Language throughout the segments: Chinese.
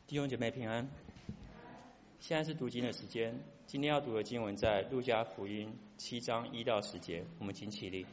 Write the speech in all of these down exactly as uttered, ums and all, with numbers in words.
弟兄姐妹平安。现在是读经的时间，今天要读的经文在路加福音七章一到十节，我们请起立。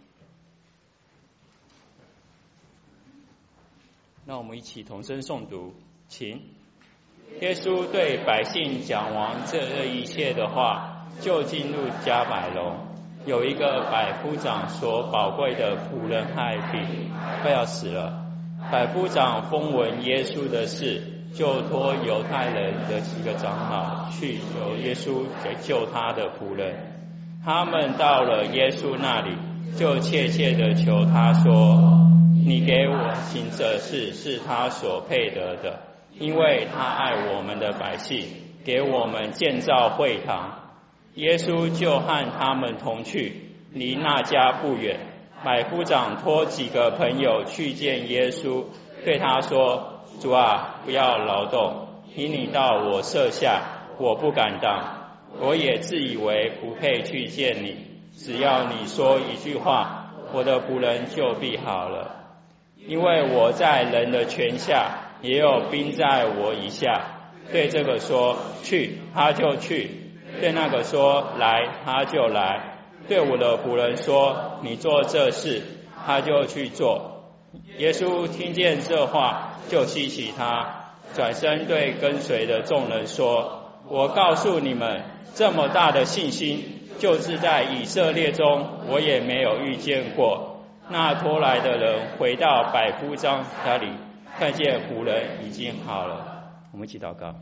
那我们一起同声诵读，请。耶稣对百姓讲完这一切的话，就进入迦百农。有一个百夫长所宝贵的仆人害病，快要死了。百夫长风闻耶稣的事，就托犹太人的几个长老去求耶稣救他的仆人。他们到了耶稣那里，就切切地求他说：你给我行这事是他所配得的，因为他爱我们的百姓，给我们建造会堂。耶稣就和他们同去，离那家不远。百夫长托几个朋友去见耶稣，对他说：主啊，不要劳动，引你到我舍下，我不敢当。我也自以为不配去见你，只要你说一句话，我的仆人就必好了。因为我在人的权下，也有兵在我以下。对这个说去，他就去；对那个说来，他就来。对我的仆人说你做这事，他就去做。耶稣听见这话，就希奇他，转身对跟随的众人说：我告诉你们，这么大的信心，就是在以色列中我也没有遇见过。那拖来的人回到百夫长家里，看见仆人已经好了。我们一起祷告。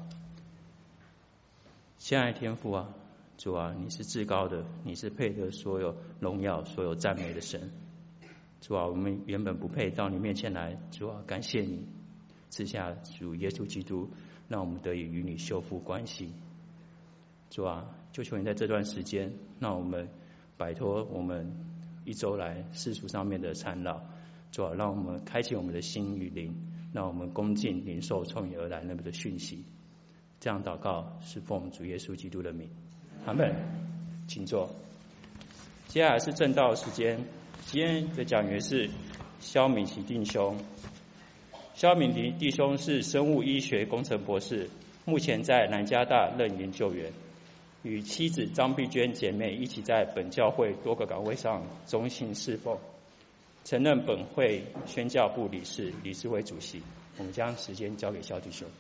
亲爱的天父啊，主啊，你是至高的，你是配得所有荣耀、所有赞美的神。主啊，我们原本不配到你面前来，主啊，感谢你赐下主耶稣基督，让我们得以与你修复关系。主啊，就求你在这段时间，让我们摆脱我们一周来世俗上面的缠绕。主啊，让我们开启我们的心与灵，让我们恭敬领受从你而来那么的讯息。这样祷告是奉主耶稣基督的名，阿们。请坐。接下来是正道时间，今天的讲员是肖敏琪弟兄。肖敏琪弟兄是生物医学工程博士，目前在南加大任研究员，与妻子张碧娟姐妹一起在本教会多个岗位上忠心侍奉，曾任本会宣教部理事、理事会主席。我们将时间交给肖弟兄。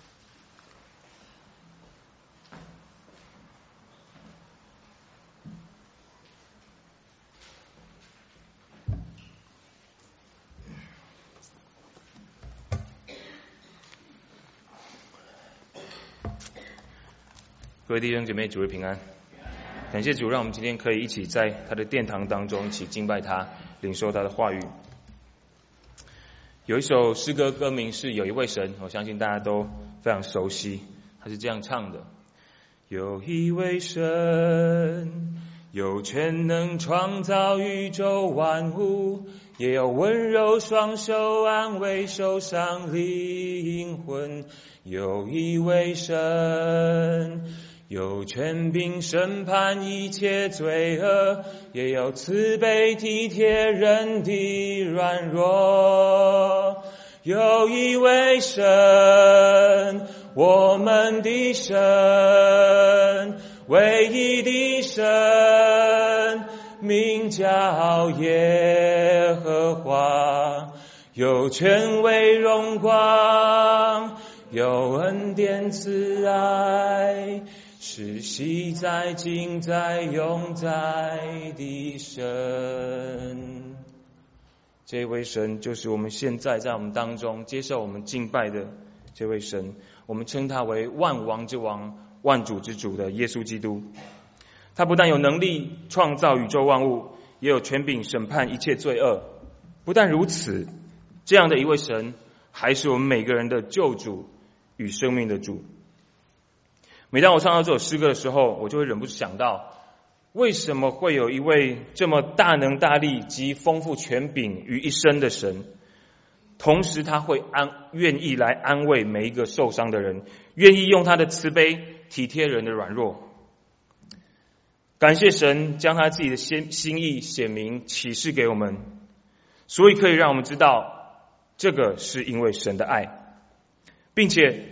各位弟兄姐妹，主日平安！感谢主，让我们今天可以一起在他的殿堂当中一起敬拜他，领受他的话语。有一首诗歌，歌名是《有一位神》，我相信大家都非常熟悉。他是这样唱的：有一位神，有全能创造宇宙万物，也有温柔双手安慰受伤灵魂。有一位神，有权柄审判一切罪恶，也有慈悲体贴人的软弱。有一位神，我们的神，唯一的神，名叫耶和华。有权威荣光，有恩典慈爱，是昔在今在永在的神。这位神就是我们现在在我们当中接受我们敬拜的这位神，我们称他为万王之王、万主之主的耶稣基督。他不但有能力创造宇宙万物，也有权柄审判一切罪恶。不但如此，这样的一位神还是我们每个人的救主与生命的主。每当我唱到这首诗歌的时候，我就会忍不住想到，为什么会有一位这么大能大力及丰富权柄于一身的神，同时他会安愿意来安慰每一个受伤的人，愿意用他的慈悲体贴人的软弱。感谢神将他自己的心意显明启示给我们，所以可以让我们知道，这个是因为神的爱，并且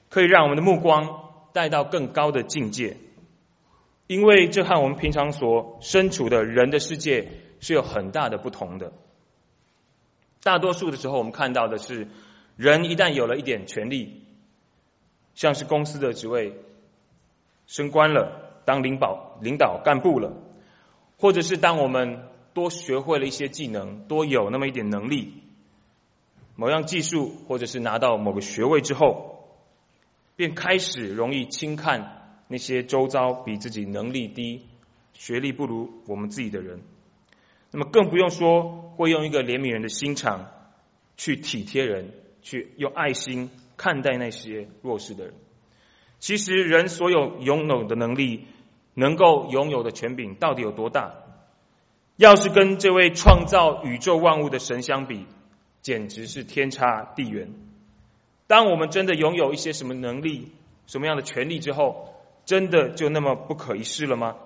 可以让我们的目光带到更高的境界，因为这和我们平常所身处的人的世界是有很大的不同的。大多数的时候，我们看到的是，人一旦有了一点权利，像是公司的职位升官了，当领导领导干部了，或者是当我们多学会了一些技能，多有那么一点能力，某样技术，或者是拿到某个学位之后，便开始容易轻看那些周遭比自己能力低、学历不如我们自己的人。那么更不用说会用一个怜悯人的心肠去体贴人，去用爱心看待那些弱势的人。其实人所有拥有的能力，能够拥有的权柄到底有多大？要是跟这位创造宇宙万物的神相比，简直是天差地远。当我们真的拥有一些什么能力、什么样的权利之后，真的就那么不可一世了吗？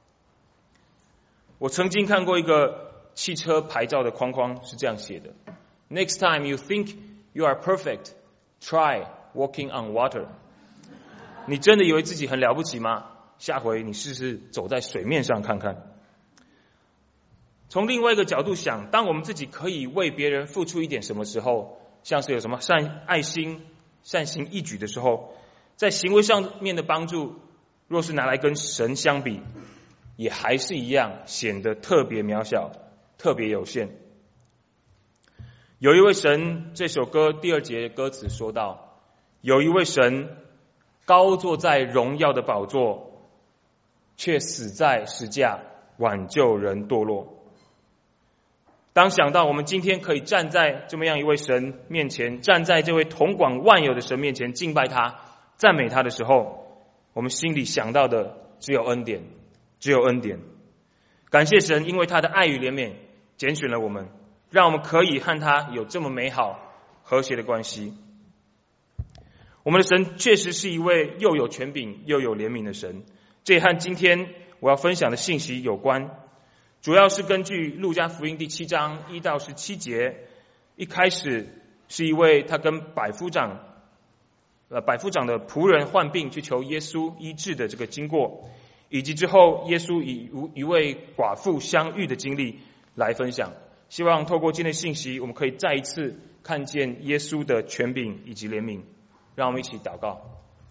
我曾经看过一个汽车牌照的框框，是这样写的 ：Next time you think you are perfect, try walking on water。你真的以为自己很了不起吗？下回你试试走在水面上看看。从另外一个角度想，当我们自己可以为别人付出一点什么时候，像是有什么善爱心、善行义举的时候，在行为上面的帮助，若是拿来跟神相比，也还是一样显得特别渺小，特别有限。有一位神，这首歌第二节歌词说到，有一位神高坐在荣耀的宝座，却死在十架挽救人堕落。当想到我们今天可以站在这么样一位神面前，站在这位统管万有的神面前敬拜他、赞美他的时候，我们心里想到的只有恩典，只有恩典。感谢神，因为他的爱与怜悯拣选了我们，让我们可以和他有这么美好和谐的关系。我们的神确实是一位又有权柄又有怜悯的神，这也和今天我要分享的信息有关。主要是根据路加福音第七章一到十七节，一开始是一位他跟百夫长呃百夫长的仆人患病去求耶稣医治的这个经过，以及之后耶稣与一位寡妇相遇的经历来分享。希望透过今天的信息，我们可以再一次看见耶稣的权柄以及怜悯。让我们一起祷告。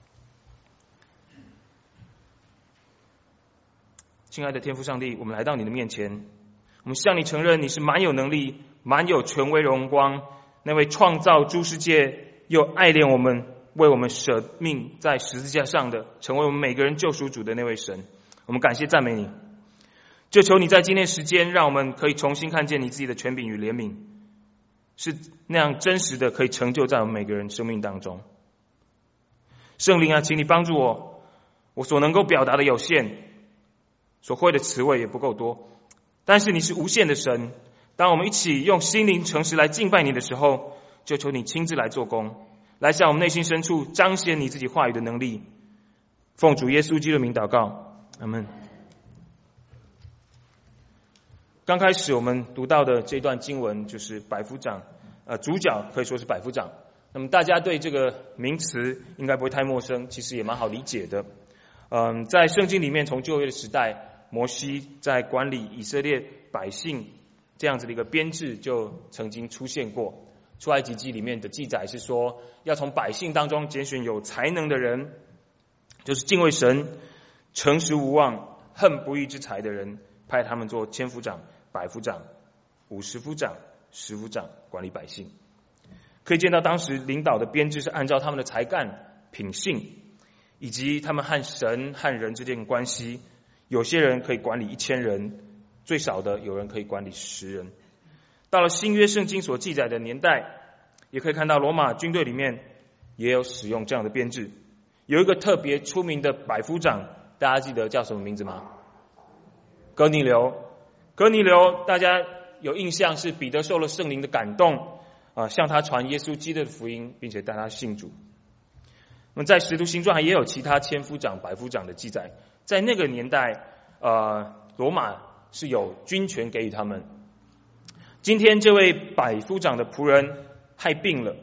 亲爱的天父上帝，我们来到你的面前，我们向你承认你是蛮有能力、蛮有权威荣光，那位创造诸世界又爱怜我们、为我们舍命在十字架上的，成为我们每个人救赎主的那位神。我们感谢赞美你，就求你在今天时间，让我们可以重新看见你自己的权柄与怜悯，是那样真实的，可以成就在我们每个人生命当中。圣灵啊，请你帮助我，我所能够表达的有限，所会的词汇也不够多，但是你是无限的神。当我们一起用心灵诚实来敬拜你的时候，就求你亲自来做工，来向我们内心深处彰显你自己话语的能力。奉主耶稣基督的名祷告，阿们。刚开始我们读到的这段经文就是百夫长，呃，主角可以说是百夫长。那么大家对这个名词应该不会太陌生，其实也蛮好理解的。嗯，在圣经里面，从旧约的时代，摩西在管理以色列百姓这样子的一个编制就曾经出现过。出埃及记里面的记载是说，要从百姓当中拣选有才能的人，就是敬畏神、诚实无妄、恨不义之财的人，派他们做千夫长、百夫长、五十夫长、十夫长，管理百姓。可以见到当时领导的编制是按照他们的才干、品性，以及他们和神和人之间的关系。有些人可以管理一千人，最少的有人可以管理十人。到了新约圣经所记载的年代，也可以看到罗马军队里面也有使用这样的编制。有一个特别出名的百夫长，大家记得叫什么名字吗？哥尼流。哥尼流大家有印象，是彼得受了圣灵的感动啊，向他传耶稣基督的福音，并且带他信主。那么在使徒行传也有其他千夫长、百夫长的记载。在那个年代，呃，罗马是有军权给予他们。今天这位百夫长的仆人害病了，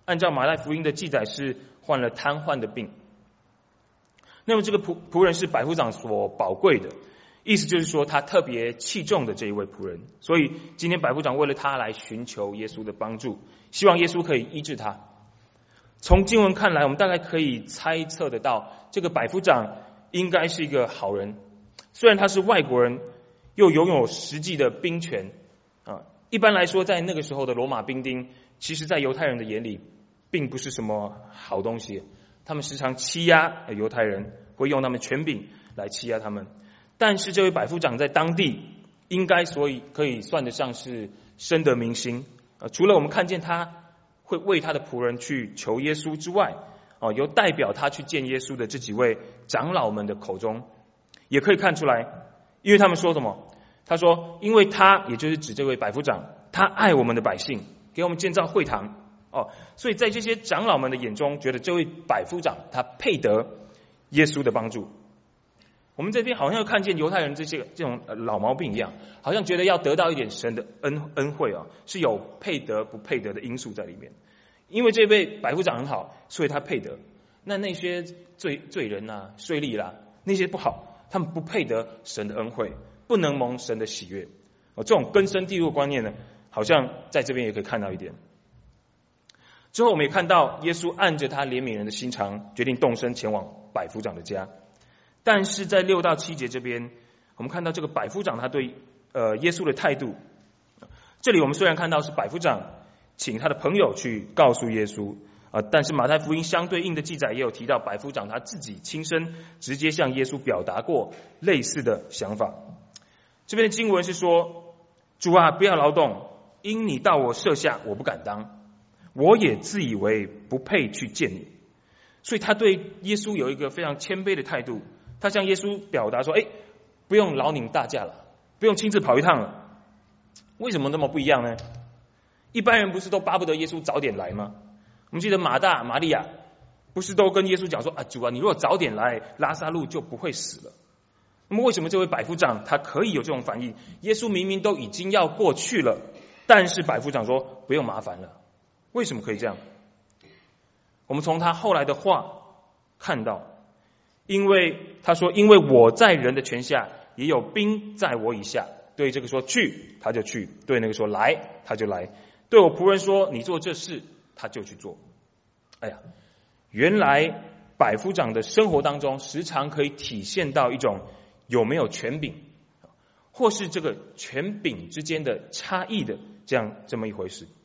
按照马太福音的记载是患了瘫痪的病。那么这个仆仆人是百夫长所宝贵的，意思就是说他特别器重的这一位仆人，所以今天百夫长为了他来寻求耶稣的帮助，希望耶稣可以医治他。从经文看来，我们大概可以猜测得到，这个百夫长应该是一个好人，虽然他是外国人，又拥有实际的兵权啊。一般来说，在那个时候的罗马兵丁，其实在犹太人的眼里并不是什么好东西，他们时常欺压犹太人，会用他们权柄来欺压他们。但是这位百夫长在当地应该所以可以算得上是深得民心啊。除了我们看见他会为他的仆人去求耶稣之外，哦，由代表他去见耶稣的这几位长老们的口中，也可以看出来，因为他们说什么？他说，因为他，也就是指这位百夫长，他爱我们的百姓，给我们建造会堂，哦，所以在这些长老们的眼中，觉得这位百夫长他配得耶稣的帮助。我们这边好像又看见犹太人这些这种老毛病一样，好像觉得要得到一点神的恩恩惠啊，是有配得不配得的因素在里面。因为这位百夫长很好，所以他配得。那那些罪罪人啊、税吏啦，那些不好，他们不配得神的恩惠，不能蒙神的喜悦。哦，这种根深蒂固的观念呢，好像在这边也可以看到一点。之后我们也看到耶稣按着他怜悯人的心肠，决定动身前往百夫长的家。但是在六到七节这边，我们看到这个百夫长他对呃耶稣的态度。这里我们虽然看到是百夫长请他的朋友去告诉耶稣啊，但是马太福音相对应的记载也有提到百夫长他自己亲身直接向耶稣表达过类似的想法。这边的经文是说：主啊，不要劳动，因你到我舍下，我不敢当，我也自以为不配去见你。所以他对耶稣有一个非常谦卑的态度。他向耶稣表达说：哎，不用劳您大驾了，不用亲自跑一趟了。为什么那么不一样呢？一般人不是都巴不得耶稣早点来吗？我们记得马大、玛利亚不是都跟耶稣讲说：啊，主啊，你如果早点来，拉撒路就不会死了。那么为什么这位百夫长他可以有这种反应？耶稣明明都已经要过去了，但是百夫长说不用麻烦了。为什么可以这样？我们从他后来的话看到，因为他说，因为我在人的权下，也有兵在我以下。对这个说去，他就去；对那个说来，他就来；对我仆人说你做这事，他就去做。哎呀，原来百夫长的生活当中，时常可以体现到一种有没有权柄，或是这个权柄之间的差异的这样这么一回事。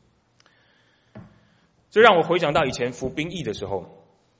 这让我回想到以前服兵役的时候。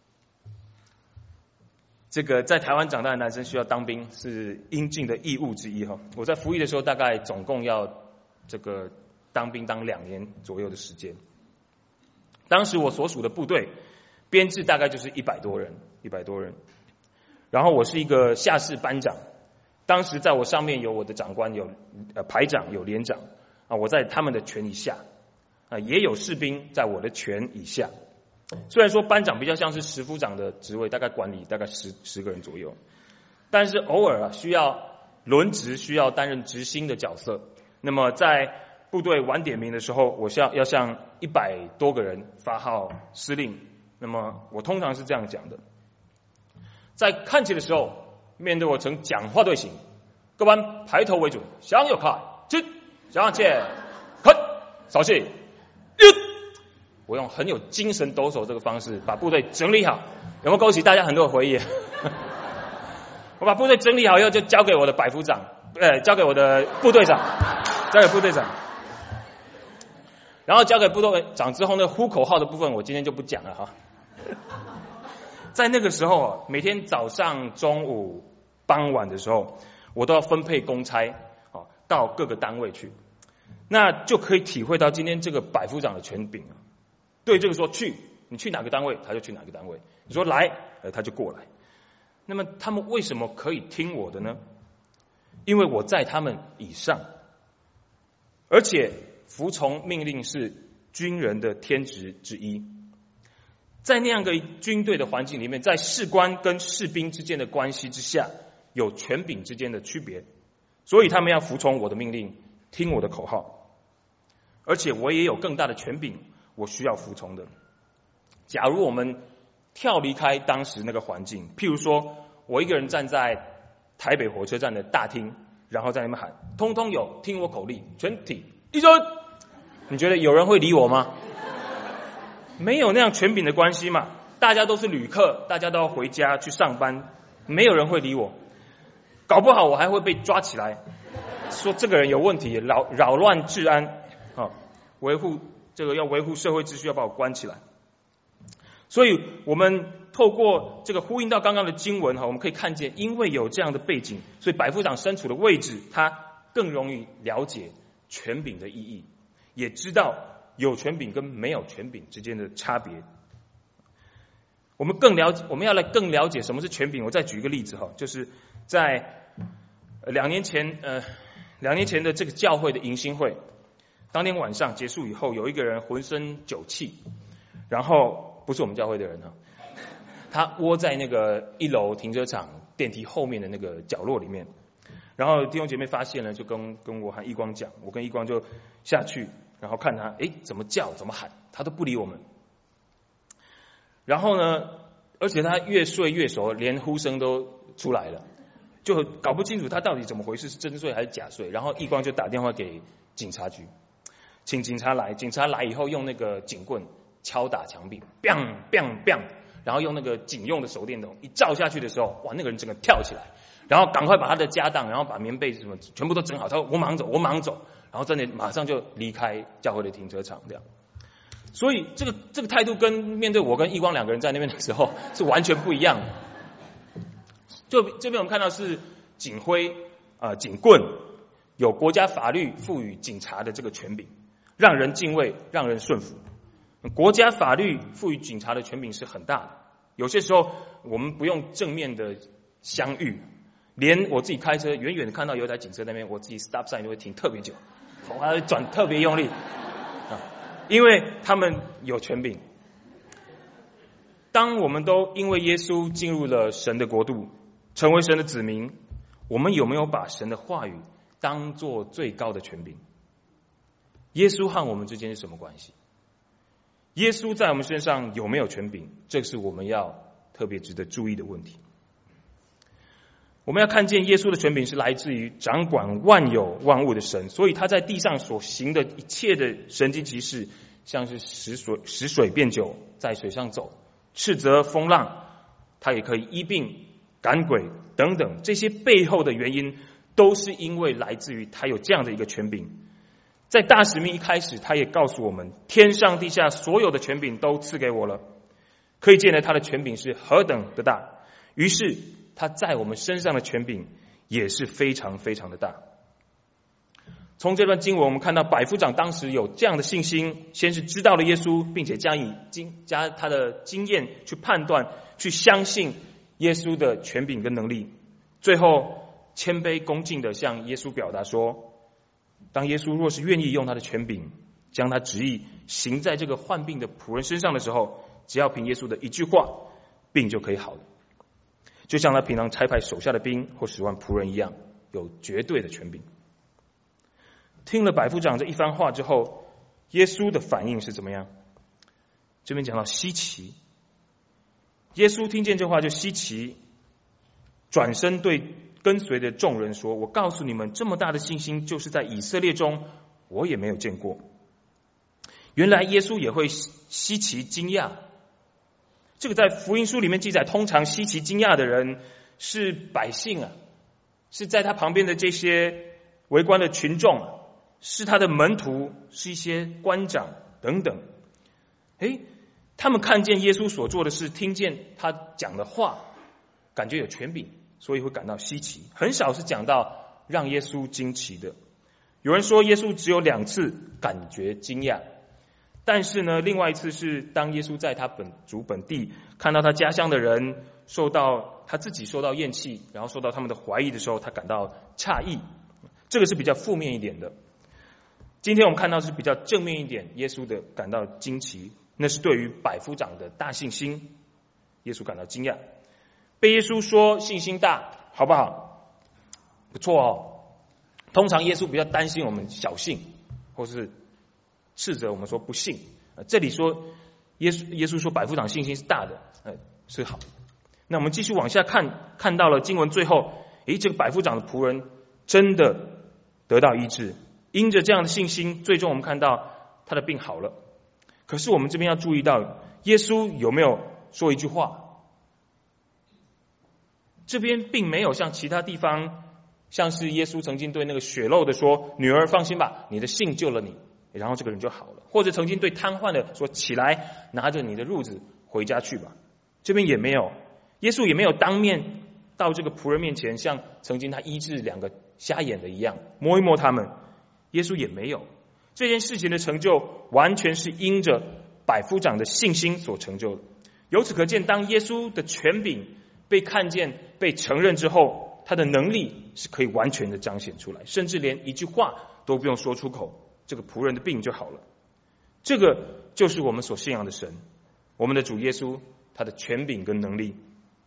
这个在台湾长大的男生需要当兵，是应尽的义务之一哈。我在服役的时候，大概总共要这个当兵当两年左右的时间。当时我所属的部队编制大概就是一百多人，一百多人。然后我是一个下士班长，当时在我上面有我的长官，有呃排长，有连长啊，我在他们的权以下啊，也有士兵在我的权以下。虽然说班长比较像是十夫长的职位，大概管理大概十十个人左右，但是偶尔啊需要轮值，需要担任执行的角色。那么在部队晚点名的时候，我需要要向一百多个人发号施令。那么我通常是这样讲的：在看齐的时候，面对我呈讲话队形，各班排头为准，向右看，进，向前看，扫气。我用很有精神抖擞这个方式把部队整理好，有没有勾起大家很多的回忆？我把部队整理好以后，就交给我的百夫长，呃，交给我的部队长，交给部队长，然后交给部队长之后呢，呼口号的部分我今天就不讲了哈。在那个时候，每天早上、中午、傍晚的时候，我都要分配公差哦，到各个单位去，那就可以体会到今天这个百夫长的权柄啊。对这个说去，你去哪个单位，他就去哪个单位；你说来，呃，他就过来。那么他们为什么可以听我的呢？因为我在他们以上，而且服从命令是军人的天职之一。在那样的军队的环境里面，在士官跟士兵之间的关系之下，有权柄之间的区别，所以他们要服从我的命令，听我的口号。而且我也有更大的权柄，我需要服从的。 假如我们跳离开当时那个环境，譬如说我一个人站在台北火车站的大厅，然后在那边喊通通有，听我口令，全体一准，你觉得有人会理我吗？没有那样权柄的关系嘛，大家都是旅客，大家都要回家去上班，没有人会理我，搞不好我还会被抓起来，说这个人有问题，扰扰乱治安啊，维护这个要维护社会秩序，要把我关起来。所以我们透过这个呼应到刚刚的经文哈，我们可以看见，因为有这样的背景，所以百夫长身处的位置，他更容易了解权柄的意义，也知道有权柄跟没有权柄之间的差别。我们更了解，我们要来更了解什么是权柄。我再举一个例子哈，就是在两年前，呃，两年前的这个教会的迎新会，当天晚上结束以后，有一个人浑身酒气，然后。不是我们教会的人啊，他窝在那个一楼停车场电梯后面的那个角落里面，然后弟兄姐妹发现了，就跟跟我和义光讲，我跟义光就下去，然后看他，诶，怎么叫怎么喊，他都不理我们。然后呢，而且他越睡越熟，连呼声都出来了，就搞不清楚他到底怎么回事，是真睡还是假睡。然后义光就打电话给警察局，请警察来，警察来以后用那个警棍敲打墙壁 ，biang biang biang， 然后用那个警用的手电筒一照下去的时候，哇，那个人整个跳起来，然后赶快把他的家当，然后把棉被什么全部都整好，他说我马上走，我马上走，然后真的马上就离开教会的停车场这样。所以这个这个态度跟面对我跟义光两个人在那边的时候是完全不一样的。就这边我们看到是警徽啊、呃、警棍，有国家法律赋予警察的这个权柄，让人敬畏，让人顺服。国家法律赋予警察的权柄是很大的，有些时候我们不用正面的相遇，连我自己开车远远的看到有一台警车那边，我自己 stop sign 就会停特别久，我还会转特别用力，啊，因为他们有权柄。当我们都因为耶稣进入了神的国度，成为神的子民，我们有没有把神的话语当作最高的权柄？耶稣和我们之间是什么关系？耶稣在我们身上有没有权柄？这是我们要特别值得注意的问题。我们要看见耶稣的权柄是来自于掌管万有万物的神，所以他在地上所行的一切的神迹奇事，像是使水使水变酒，在水上走，斥责风浪，他也可以医病赶鬼等等，这些背后的原因都是因为来自于他有这样的一个权柄。在大使命一开始，他也告诉我们，天上地下所有的权柄都赐给我了，可以见得他的权柄是何等的大。于是他在我们身上的权柄也是非常非常的大。从这段经文我们看到，百夫长当时有这样的信心，先是知道了耶稣，并且加以经加他的经验去判断，去相信耶稣的权柄跟能力，最后谦卑恭敬的向耶稣表达说，当耶稣若是愿意用他的权柄将他旨意行在这个患病的仆人身上的时候，只要凭耶稣的一句话，病就可以好了，就像他平常差派手下的兵或十万仆人一样，有绝对的权柄。听了百夫长这一番话之后，耶稣的反应是怎么样？这边讲到稀奇，耶稣听见这话就稀奇，转身对跟随的众人说，我告诉你们，这么大的信心就是在以色列中我也没有见过。原来耶稣也会稀奇惊讶，这个在福音书里面记载，通常稀奇惊讶的人是百姓啊，是在他旁边的这些围观的群众啊，是他的门徒，是一些官长等等。诶，他们看见耶稣所做的事，听见他讲的话，感觉有权柄，所以会感到稀奇。很少是讲到让耶稣惊奇的。有人说耶稣只有两次感觉惊讶，但是呢，另外一次是当耶稣在他本族本地看到他家乡的人受到他自己受到厌弃，然后受到他们的怀疑的时候，他感到诧异。这个是比较负面一点的。今天我们看到是比较正面一点，耶稣的感到惊奇，那是对于百夫长的大信心，耶稣感到惊讶。被耶稣说信心大，好不好？不错哦。通常耶稣比较担心我们小信，或是斥责我们说不信。这里说耶稣耶稣说百夫长信心是大的，呃，是好。那我们继续往下看，看到了经文最后，诶，这个百夫长的仆人真的得到医治，因着这样的信心，最终我们看到他的病好了。可是我们这边要注意到，耶稣有没有说一句话？这边并没有像其他地方，像是耶稣曾经对那个血漏的说：“女儿放心吧，你的信救了你。”然后这个人就好了。或者曾经对瘫痪的说：“起来，拿着你的褥子回家去吧。”这边也没有，耶稣也没有当面到这个仆人面前，像曾经他医治两个瞎眼的一样，摸一摸他们。耶稣也没有。这件事情的成就，完全是因着百夫长的信心所成就的。由此可见，当耶稣的权柄被看见、被承认之后，他的能力是可以完全的彰显出来，甚至连一句话都不用说出口，这个仆人的病就好了。这个就是我们所信仰的神，我们的主耶稣，他的权柄跟能力。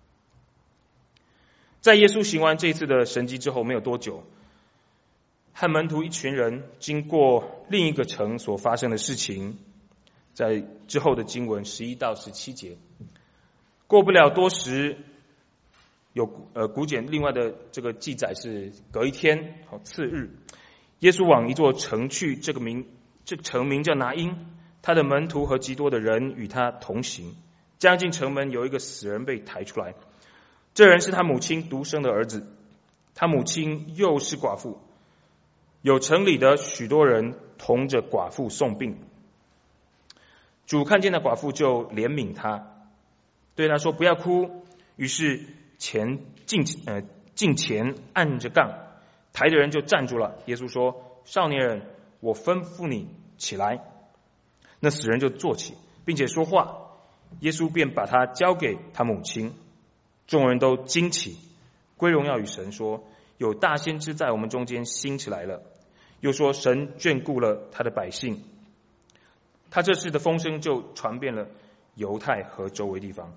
在耶稣行完这一次的神迹之后没有多久，和门徒一群人经过另一个城所发生的事情，在之后的经文十一到十七节。过不了多时，有呃古简另外的这个记载是隔一天，好次日，耶稣往一座城去，这个名这个城名叫拿因，他的门徒和极多的人与他同行。将近城门，有一个死人被抬出来，这人是他母亲独生的儿子，他母亲又是寡妇。有城里的许多人同着寡妇送病，主看见那寡妇就怜悯他，对他说：“不要哭。”于是前近呃近前按着杠，抬的人就站住了。耶稣说：“少年人，我吩咐你起来。”那死人就坐起，并且说话。耶稣便把他交给他母亲。众人都惊奇，归荣耀与神，说：“有大先知在我们中间兴起来了。”又说神眷顾了他的百姓。他这事的风声就传遍了犹太和周围地方。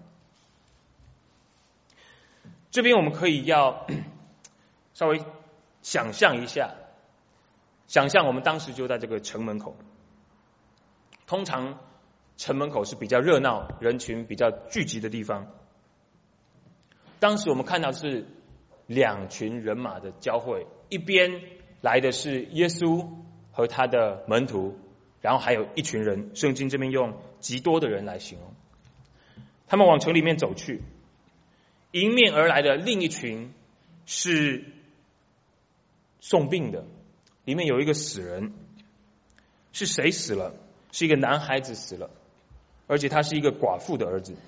这边我们可以要稍微想象一下，想象我们当时就在这个城门口。通常城门口是比较热闹、人群比较聚集的地方。当时我们看到是两群人马的交汇，一边来的是耶稣和他的门徒，然后还有一群人，圣经这边用极多的人来形容。他们往城里面走去，迎面而来的另一群是送病的，里面有一个死人。是谁死了？是一个男孩子死了，而且他是一个寡妇的儿子。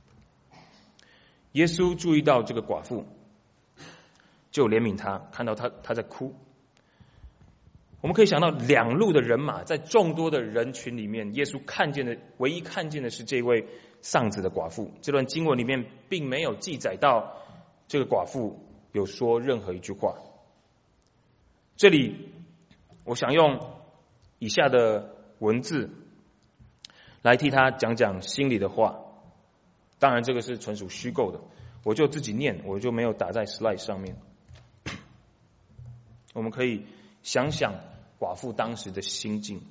耶稣注意到这个寡妇，就怜悯他，看到他他在哭。我们可以想到两路的人马，在众多的人群里面，耶稣看见的唯一看见的是这位丧子的寡妇。这段经文里面并没有记载到这个寡妇有说任何一句话。这里我想用以下的文字来替他讲讲心里的话，当然这个是纯属虚构的，我就自己念，我就没有打在 slide 上面。我们可以想想寡妇当时的心境。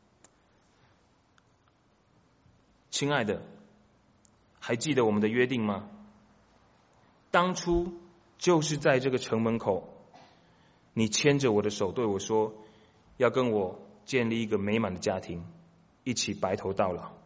亲爱的，还记得我们的约定吗？当初就是在这个城门口，你牵着我的手对我说，要跟我建立一个美满的家庭，一起白头到老。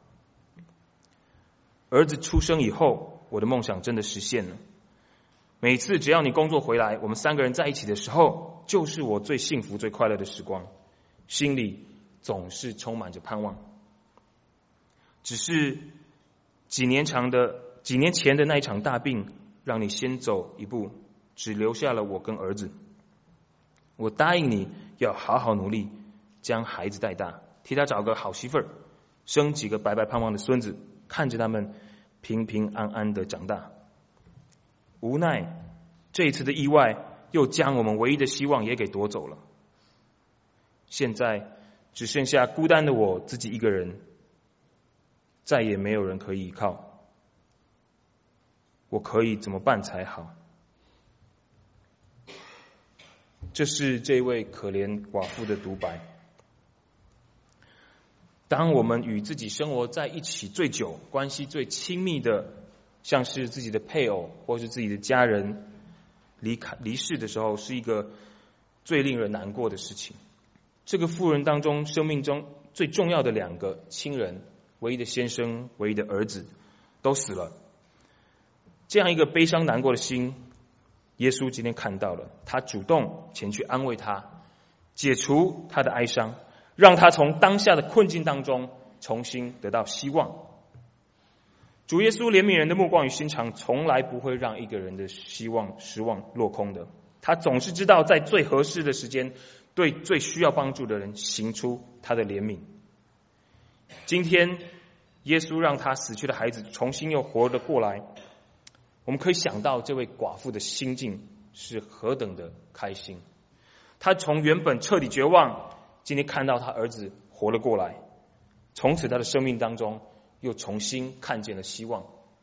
儿子出生以后，我的梦想真的实现了。每次只要你工作回来，我们三个人在一起的时候，就是我最幸福最快乐的时光，心里总是充满着盼望。只是几年长的几年前的那一场大病，让你先走一步，只留下了我跟儿子。我答应你要好好努力，将孩子带大，替他找个好媳妇儿，生几个白白胖胖的孙子，看着他们平平安安的长大。无奈这一次的意外又将我们唯一的希望也给夺走了。现在只剩下孤单的我自己一个人，再也没有人可以依靠。我可以怎么办才好？这是这位可怜寡妇的独白。 当我们与自己生活在一起最久、关系最亲密的，像是自己的配偶或是自己的家人离开离世的时候，是一个最令人难过的事情。这个妇人当中，生命中最重要的两个亲人，唯一的先生、唯一的儿子都死了。这样一个悲伤难过的心，耶稣今天看到了，他主动前去安慰他，解除他的哀伤，让他从当下的困境当中重新得到希望。主耶稣怜悯人的目光与心肠，从来不会让一个人的希望失望落空的。他总是知道在最合适的时间，对最需要帮助的人行出他的怜悯。今天耶稣让他死去的孩子重新又活了过来，我们可以想到这位寡妇的心境是何等的开心。他从原本彻底绝望，今天看到他儿子活了过来，从此他的生命当中又重新看见了希望。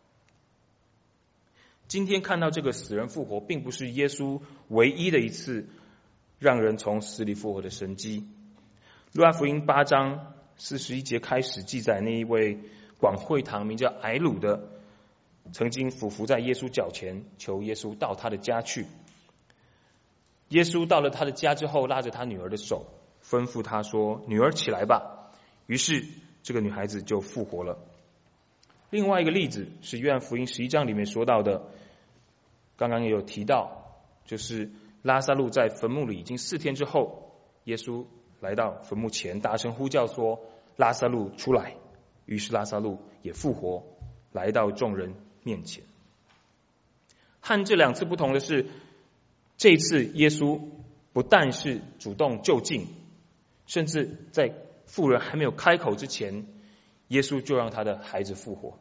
今天看到这个死人复活，并不是耶稣唯一的一次让人从死里复活的神迹。路加福音八章四十一节开始记载，那一位广会堂名叫睚鲁的，曾经俯伏在耶稣脚前，求耶稣到他的家去。耶稣到了他的家之后，拉着他女儿的手，吩咐他说：“女儿，起来吧。”于是这个女孩子就复活了。另外一个例子是约翰福音十一章里面说到的，刚刚也有提到，就是拉撒路在坟墓里已经四天之后，耶稣来到坟墓前，大声呼叫说：“拉撒路出来！”于是拉撒路也复活，来到众人面前。和这两次不同的是，这一次耶稣不但是主动就近，甚至在妇人还没有开口之前，耶稣就让他的孩子复活。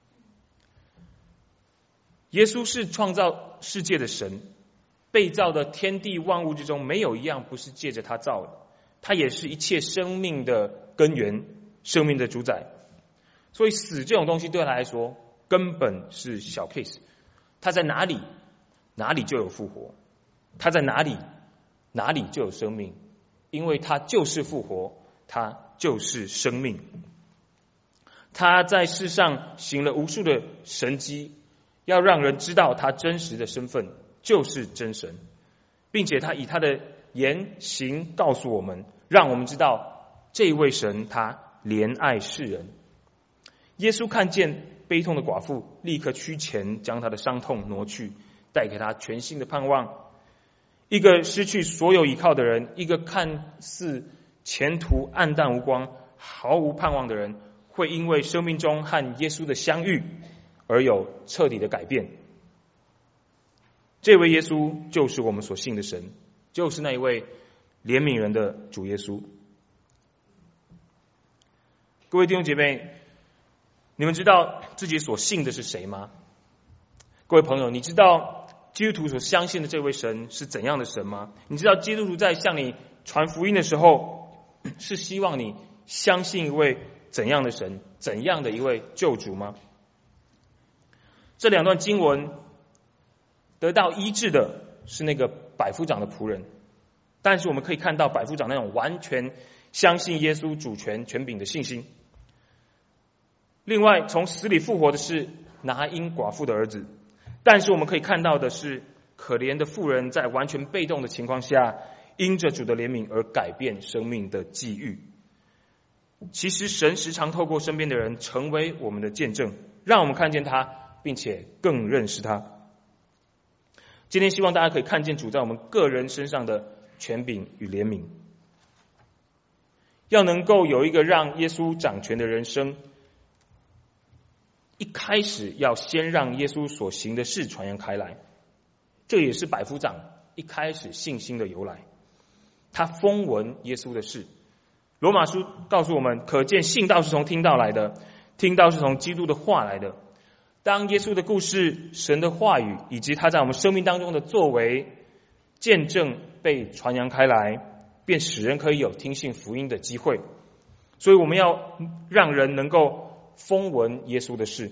耶稣是创造世界的神，被造的天地万物之中，没有一样不是借着他造的，他也是一切生命的根源，生命的主宰。所以死这种东西对他来说根本是小 case， 他在哪里，哪里就有复活；他在哪里，哪里就有生命，因为他就是复活，他就是生命。他在世上行了无数的神迹，要让人知道他真实的身份就是真神，并且他以他的言行告诉我们，让我们知道这位神他怜爱世人。耶稣看见悲痛的寡妇，立刻屈前将她的伤痛挪去，带给她全新的盼望。一个失去所有依靠的人，一个看似前途暗淡无光、毫无盼望的人，会因为生命中和耶稣的相遇而有彻底的改变。这位耶稣就是我们所信的神，就是那一位怜悯人的主耶稣。各位弟兄姐妹，你们知道自己所信的是谁吗？各位朋友，你知道基督徒所相信的这位神是怎样的神吗？你知道基督徒在向你传福音的时候，是希望你相信一位怎样的神，怎样的一位救主吗？这两段经文得到医治的是那个百夫长的仆人，但是我们可以看到百夫长那种完全相信耶稣主权权柄的信心。另外，从死里复活的是拿因寡妇的儿子，但是我们可以看到的是，可怜的妇人在完全被动的情况下，因着主的怜悯而改变生命的际遇。其实神时常透过身边的人成为我们的见证，让我们看见他，并且更认识他。今天希望大家可以看见主在我们个人身上的权柄与怜悯。要能够有一个让耶稣掌权的人生，一开始要先让耶稣所行的事传扬开来，这也是百夫长一开始信心的由来。他风闻耶稣的事。罗马书告诉我们，可见信道是从听道来的，听道是从基督的话来的。当耶稣的故事、神的话语以及他在我们生命当中的作为见证被传扬开来，便使人可以有听信福音的机会。所以我们要让人能够风闻耶稣的事，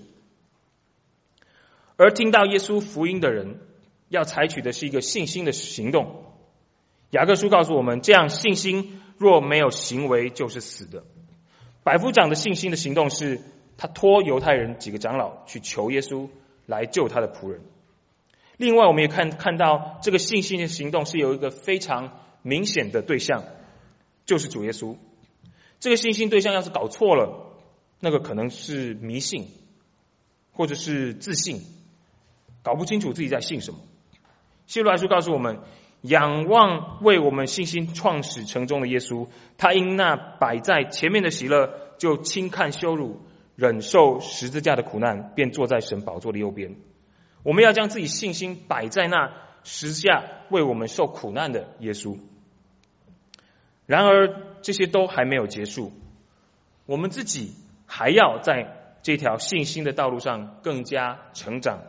而听到耶稣福音的人要采取的是一个信心的行动。雅各书告诉我们，这样信心若没有行为就是死的。 百夫长的信心的行动是，他托犹太人几个长老去求耶稣来救他的仆人。另外，我们也看看到这个信心的行动是有一个非常明显的对象，就是主耶稣。这个信心对象要是搞错了，那个可能是迷信，或者是自信，搞不清楚自己在信什么。希伯来书告诉我们，仰望为我们信心创始成终的耶稣，他因那摆在前面的喜乐，就轻看羞辱，忍受十字架的苦难，便坐在神宝座的右边。我们要将自己信心摆在那十字架为我们受苦难的耶稣。然而这些都还没有结束，我们自己还要在这条信心的道路上更加成长。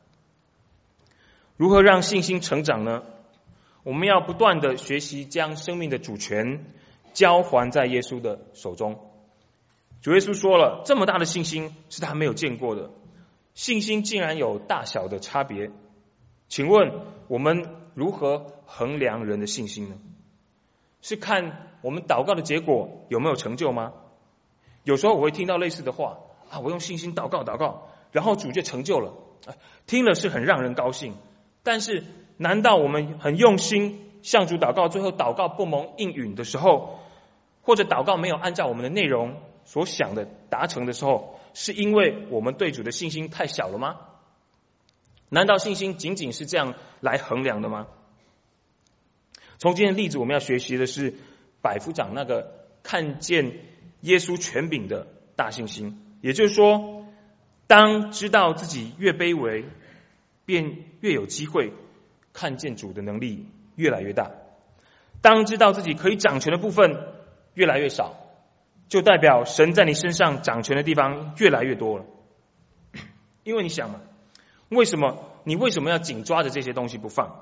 如何让信心成长呢？我们要不断的学习将生命的主权交还在耶稣的手中。主耶稣说了，这么大的信心是他没有见过的，信心竟然有大小的差别。请问我们如何衡量人的信心呢？是看我们祷告的结果有没有成就吗？有时候我会听到类似的话啊，我用信心祷告祷告，然后主就成就了，听了是很让人高兴。但是难道我们很用心向主祷告，最后祷告不蒙应允的时候，或者祷告没有按照我们的内容所想的达成的时候，是因为我们对主的信心太小了吗？难道信心仅仅是这样来衡量的吗？从今天的例子，我们要学习的是百夫长那个看见耶稣权柄的大信心。也就是说，当知道自己越卑微，便越有机会看见主的能力越来越大。当知道自己可以掌权的部分越来越少，就代表神在你身上掌权的地方越来越多了。因为你想嘛，为什么你为什么要紧抓着这些东西不放？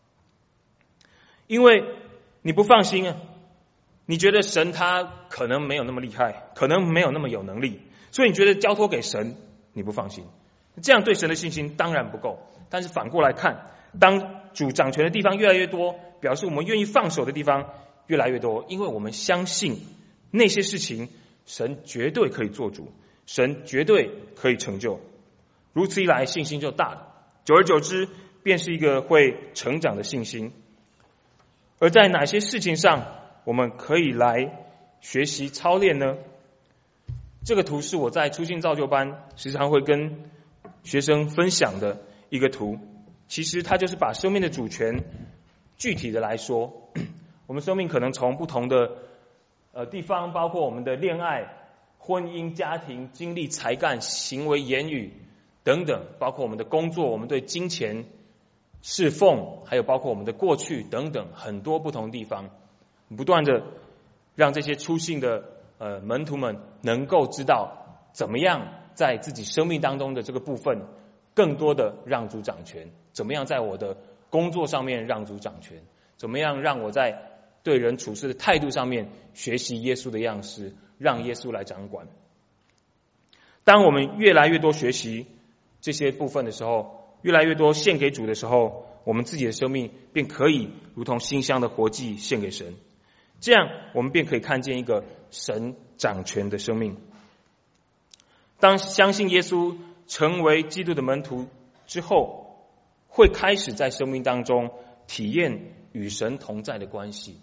因为你不放心啊，你觉得神他可能没有那么厉害，可能没有那么有能力，所以你觉得交托给神你不放心，这样对神的信心当然不够。但是反过来看，当主掌权的地方越来越多，表示我们愿意放手的地方越来越多，因为我们相信那些事情神绝对可以做主，神绝对可以成就。如此一来，信心就大了，久而久之便是一个会成长的信心。而在哪些事情上我们可以来学习操练呢？这个图是我在初信造就班时常会跟学生分享的一个图，其实它就是把生命的主权具体的来说，我们生命可能从不同的呃地方，包括我们的恋爱、婚姻、家庭、经历、才干、行为、言语等等，包括我们的工作，我们对金钱侍奉，还有包括我们的过去等等很多不同地方，不断的让这些初信的呃门徒们能够知道怎么样在自己生命当中的这个部分更多的让主掌权，怎么样在我的工作上面让主掌权，怎么样让我在对人处事的态度上面学习耶稣的样式，让耶稣来掌管。当我们越来越多学习这些部分的时候，越来越多献给主的时候，我们自己的生命便可以如同馨香的活祭献给神，这样我们便可以看见一个神掌权的生命。当相信耶稣成为基督的门徒之后，会开始在生命当中体验与神同在的关系。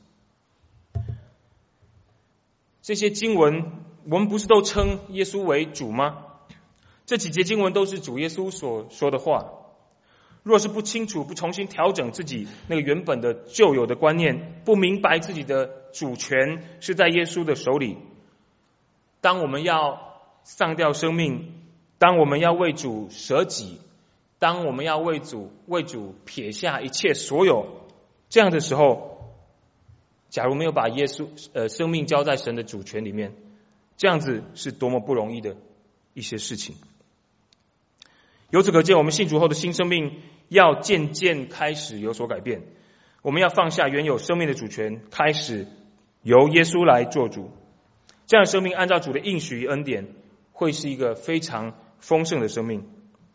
这些经文我们不是都称耶稣为主吗？这几节经文都是主耶稣所说的话。若是不清楚，不重新调整自己那个原本的旧有的观念，不明白自己的主权是在耶稣的手里，当我们要丧掉生命，当我们要为主舍己，当我们要为主为主撇下一切所有，这样的时候，假如没有把耶稣呃生命交在神的主权里面，这样子是多么不容易的一些事情。由此可见，我们信主后的新生命要渐渐开始有所改变。我们要放下原有生命的主权，开始由耶稣来做主。这样的生命按照主的应许与恩典，会是一个非常丰盛的生命。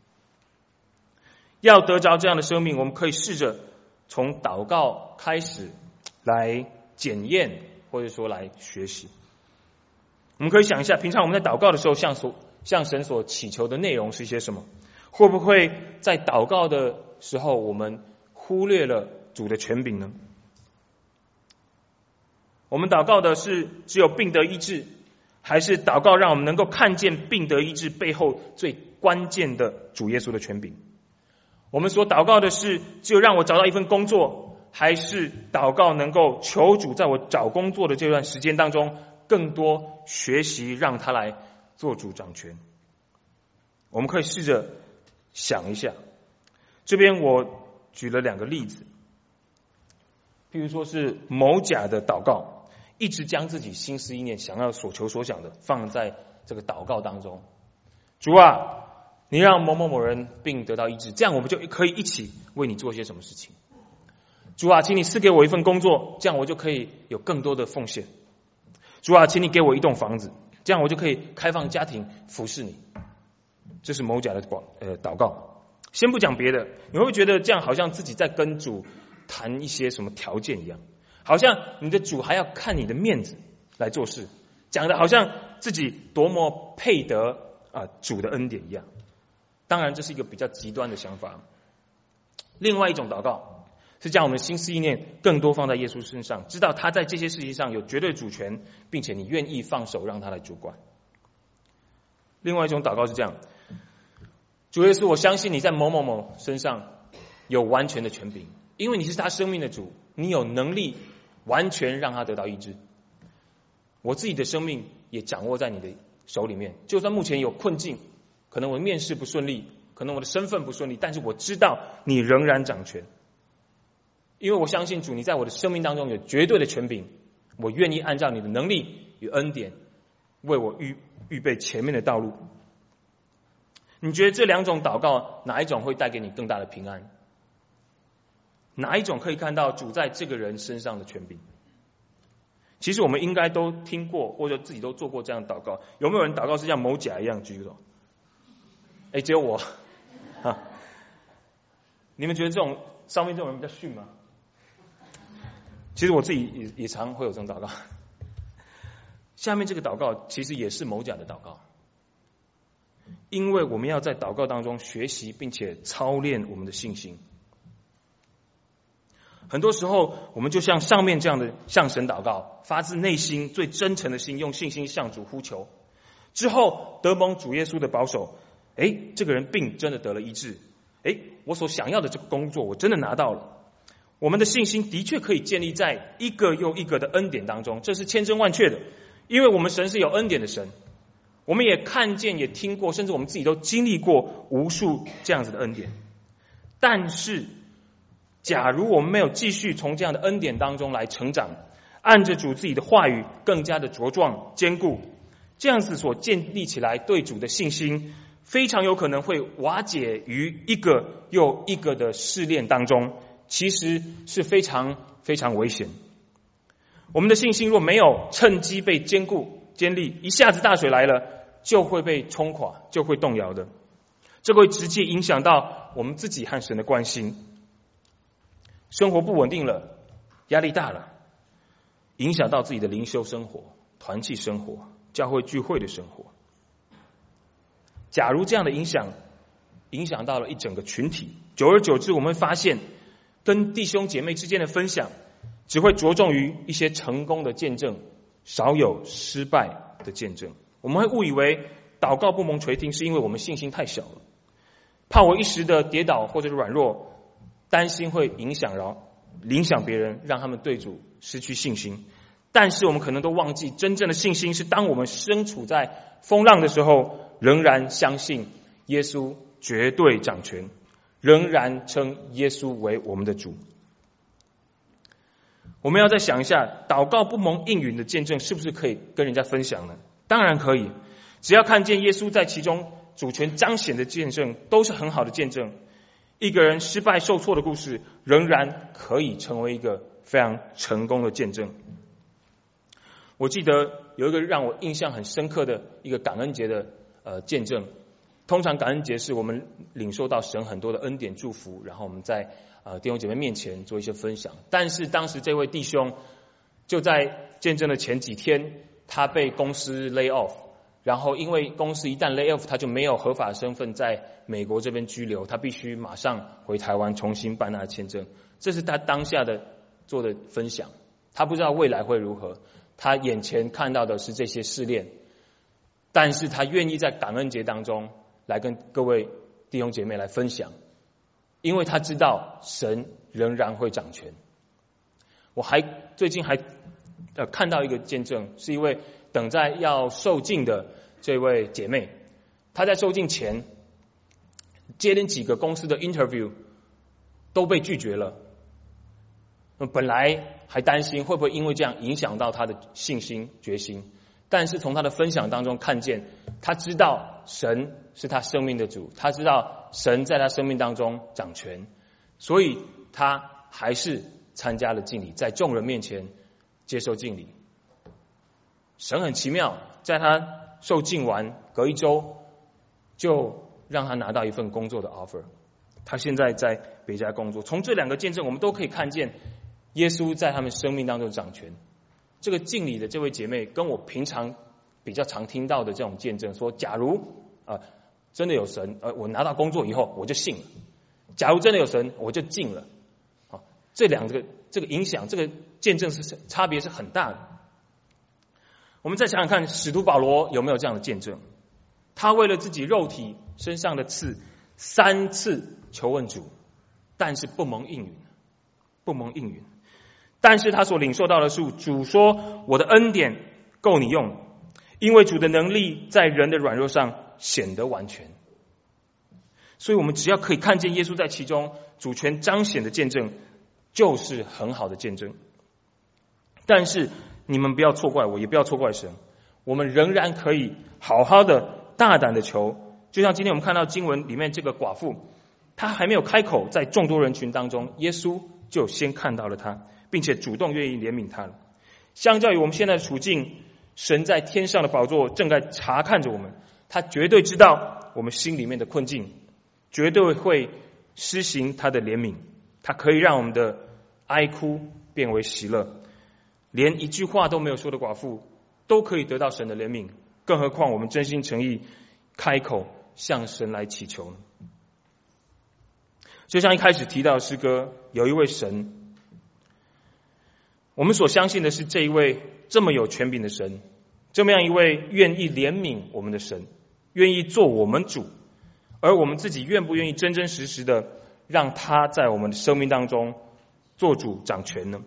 要得着这样的生命，我们可以试着从祷告开始来检验，或者说来学习。 我们可以想一下，平常我们在祷告的时候，向所向神所祈求的内容是一些什么？会不会在祷告的时候，我们忽略了主的权柄呢？我们祷告的是只有病得医治，还是祷告让我们能够看见病得医治背后最关键的主耶稣的权柄？我们所祷告的是只有让我找到一份工作，还是祷告能够求主在我找工作的这段时间当中更多学习让他来做主掌权？我们可以试着想一下，这边我举了两个例子，譬如说是某甲的祷告，一直将自己心思意念想要所求所想的放在这个祷告当中。主啊，你让某某某人病得到医治，这样我们就可以一起为你做些什么事情。主啊，请你赐给我一份工作，这样我就可以有更多的奉献。主啊，请你给我一栋房子，这样我就可以开放家庭服侍你。这是某甲的广呃祷告。先不讲别的，你会不会觉得这样好像自己在跟主谈一些什么条件一样？好像你的主还要看你的面子来做事，讲的好像自己多么配得啊主的恩典一样。当然，这是一个比较极端的想法。另外一种祷告是将我们的心思意念更多放在耶稣身上，知道他在这些事情上有绝对主权，并且你愿意放手让他来主管。另外一种祷告是这样：主耶稣，我相信你在某某某身上有完全的权柄，因为你是他生命的主，你有能力完全让他得到医治。我自己的生命也掌握在你的手里面，就算目前有困境，可能我的面试不顺利，可能我的身份不顺利，但是我知道你仍然掌权，因为我相信主，你在我的生命当中有绝对的权柄，我愿意按照你的能力与恩典为我预预备前面的道路。你觉得这两种祷告哪一种会带给你更大的平安？哪一种可以看到主在这个人身上的权柄？其实我们应该都听过，或者自己都做过这样的祷告。有没有人祷告是像某甲一样举手？哎，只有我啊！你们觉得这种上面这种人比较逊吗？其实我自己也也常会有这种祷告。下面这个祷告其实也是某甲的祷告，因为我们要在祷告当中学习并且操练我们的信心。很多时候我们就像上面这样的向神祷告，发自内心最真诚的心，用信心向主呼求，之后得蒙主耶稣的保守，哎，这个人病真的得了医治，哎，我所想要的这个工作我真的拿到了。我们的信心的确可以建立在一个又一个的恩典当中，这是千真万确的，因为我们神是有恩典的神，我们也看见也听过，甚至我们自己都经历过无数这样子的恩典。但是假如我们没有继续从这样的恩典当中来成长，按着主自己的话语更加的茁壮坚固，这样子所建立起来对主的信心，非常有可能会瓦解于一个又一个的试炼当中，其实是非常非常危险。我们的信心若没有趁机被坚固坚立，一下子大水来了就会被冲垮，就会动摇的。这会直接影响到我们自己和神的关系。生活不稳定了，压力大了，影响到自己的灵修生活、团契生活、教会聚会的生活。假如这样的影响影响到了一整个群体，久而久之我们会发现，跟弟兄姐妹之间的分享只会着重于一些成功的见证，少有失败的见证。我们会误以为祷告不蒙垂听是因为我们信心太小了，怕我一时的跌倒或者是软弱，担心会影响然后影响别人，让他们对主失去信心。但是我们可能都忘记，真正的信心是当我们身处在风浪的时候，仍然相信耶稣绝对掌权，仍然称耶稣为我们的主。我们要再想一下，祷告不蒙应允的见证是不是可以跟人家分享呢？当然可以，只要看见耶稣在其中主权彰显的见证，都是很好的见证。一个人失败受挫的故事，仍然可以成为一个非常成功的见证。我记得有一个让我印象很深刻的一个感恩节的呃见证。通常感恩节是我们领受到神很多的恩典祝福，然后我们在呃弟兄姐妹面前做一些分享。但是当时这位弟兄就在见证的前几天， 他被公司 lay off， 然后因为公司一旦 lay off， 他就没有合法身份在美国这边居留，他必须马上回台湾重新办他的签证。这是他当下的做的分享，他不知道未来会如何，他眼前看到的是这些试炼，但是他愿意在感恩节当中来跟各位弟兄姐妹来分享，因为他知道神仍然会掌权。我还最近还呃看到一个见证，是一位等在要受浸的这位姐妹，她在受浸前接连几个公司的 interview 都被拒绝了。本来还担心会不会因为这样影响到她的信心决心，但是从她的分享当中看见，她知道神是她生命的主，她知道神在她生命当中掌权，所以她还是参加了敬礼，在众人面前接受敬礼。神很奇妙，在她受敬完隔一周，就让她拿到一份工作的 offer。她现在在别家工作。从这两个见证，我们都可以看见耶稣在他们生命当中掌权。这个敬礼的这位姐妹，跟我平常比较常听到的这种见证说，假如啊、呃、真的有神，呃，我拿到工作以后我就信了；假如真的有神，我就敬了。啊，这两个这个影响，这个见证是差别是很大的。我们再想想看，使徒保罗有没有这样的见证？他为了自己肉体身上的刺，三次求问主，但是不蒙应允，不蒙应允。但是他所领受到的是，主说：“我的恩典够你用，因为主的能力在人的软弱上显得完全。”所以我们只要可以看见耶稣在其中主权彰显的见证，就是很好的见证。但是你们不要错怪我，也不要错怪神，我们仍然可以好好的大胆的求。就像今天我们看到经文里面这个寡妇，她还没有开口，在众多人群当中，耶稣就先看到了她，并且主动愿意怜悯她了。相较于我们现在的处境，神在天上的宝座正在查看着我们，他绝对知道我们心里面的困境，绝对会施行他的怜悯，他可以让我们的哀哭变为喜乐。连一句话都没有说的寡妇都可以得到神的怜悯，更何况我们真心诚意开口向神来祈求呢？就像一开始提到的诗歌，有一位神，我们所相信的是这一位这么有权柄的神，这么样一位愿意怜悯我们的神，愿意做我们主，而我们自己愿不愿意真真实实的让他在我们的生命当中做主掌权呢？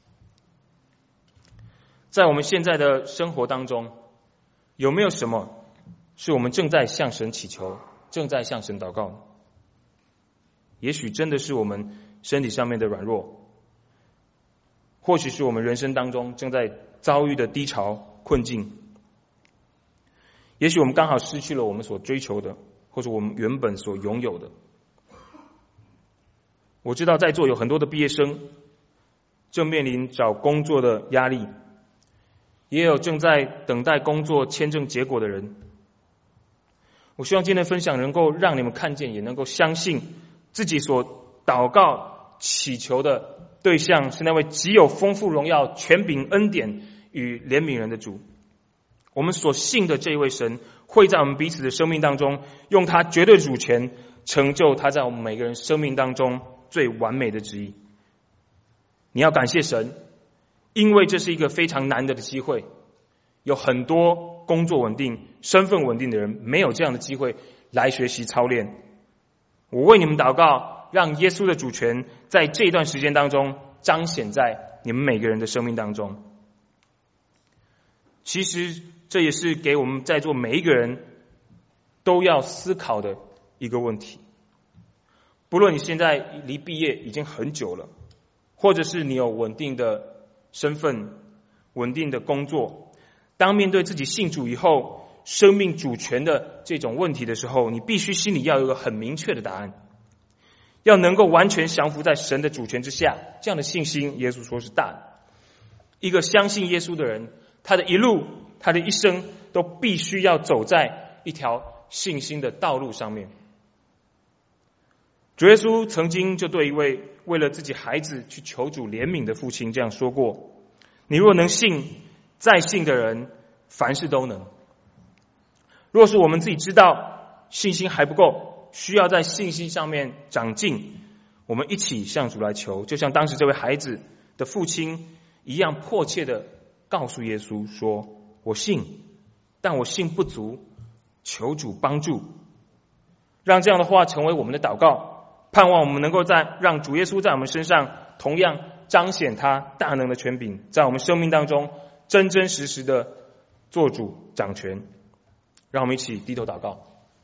在我们现在的生活当中，有没有什么是我们正在向神祈求，正在向神祷告呢？也许真的是我们身体上面的软弱，或许是我们人生当中正在遭遇的低潮困境，也许我们刚好失去了我们所追求的，或者我们原本所拥有的。我知道在座有很多的毕业生正面临找工作的压力，也有正在等待工作签证结果的人。我希望今天的分享能够让你们看见，也能够相信自己所祷告祈求的对象是那位极有丰富荣耀、权柄恩典与怜悯人的主。我们所信的这一位神，会在我们彼此的生命当中，用他绝对的主权，成就他在我们每个人生命当中最完美的旨意。你要感谢神，因为这是一个非常难得的机会，有很多工作稳定、身份稳定的人没有这样的机会来学习操练。我为你们祷告，让耶稣的主权在这一段时间当中彰显在你们每个人的生命当中。其实这也是给我们在座每一个人都要思考的一个问题。不论你现在离毕业已经很久了，或者是你有稳定的身份、稳定的工作，当面对自己信主以后生命主权的这种问题的时候，你必须心里要有一个很明确的答案，要能够完全降服在神的主权之下。这样的信心耶稣说是大的。一个相信耶稣的人，他的一路他的一生都必须要走在一条信心的道路上面。主耶稣曾经就对一位为了自己孩子去求主怜悯的父亲这样说过：你若能信，在信的人凡事都能。若是我们自己知道信心还不够，需要在信心上面长进，我们一起向主来求，就像当时这位孩子的父亲一样，迫切的告诉耶稣说：我信，但我信不足，求主帮助。让这样的话成为我们的祷告，盼望我们能够在让主耶稣在我们身上同样彰显他大能的权柄，在我们生命当中真真实实的做主掌权。让我们一起低头祷告。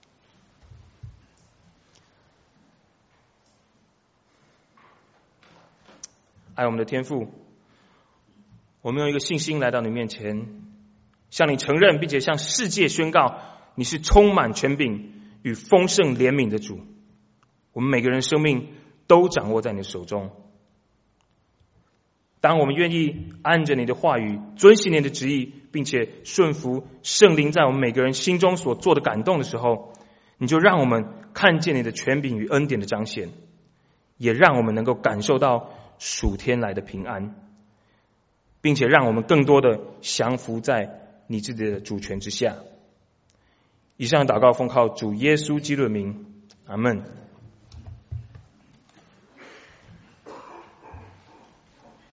爱我们的天父，我们用一个信心来到你面前，向你承认并且向世界宣告你是充满权柄与丰盛怜悯的主。我们每个人生命都掌握在你的手中。当我们愿意按着你的话语，遵行你的旨意，并且顺服圣灵在我们每个人心中所做的感动的时候，你就让我们看见你的权柄与恩典的彰显，也让我们能够感受到属天来的平安，并且让我们更多的降服在你自己的主权之下。以上祷告奉靠主耶稣基督的名，阿们。